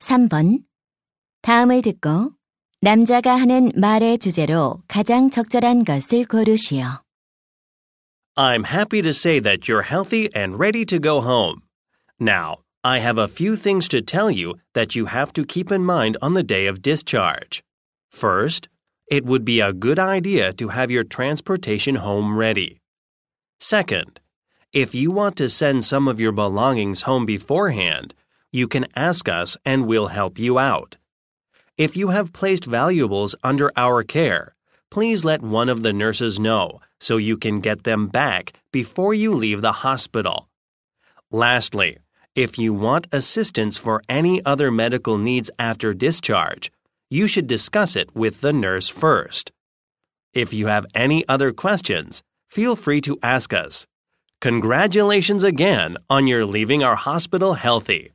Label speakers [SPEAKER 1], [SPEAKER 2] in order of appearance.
[SPEAKER 1] 3번. 다음을 듣고 남자가 하는 말의 주제로 가장 적절한 것을 고르시오.
[SPEAKER 2] I'm happy to say that you're healthy and ready to go home. Now, I have a few things to tell you that you have to keep in mind on the day of discharge. First, it would be a good idea to have your transportation home ready. Second, if you want to send some of your belongings home beforehand, you can ask us and we'll help you out. If you have placed valuables under our care, please let one of the nurses know so you can get them back before you leave the hospital. Lastly, if you want assistance for any other medical needs after discharge, you should discuss it with the nurse first. If you have any other questions, feel free to ask us. Congratulations again on your leaving our hospital healthy.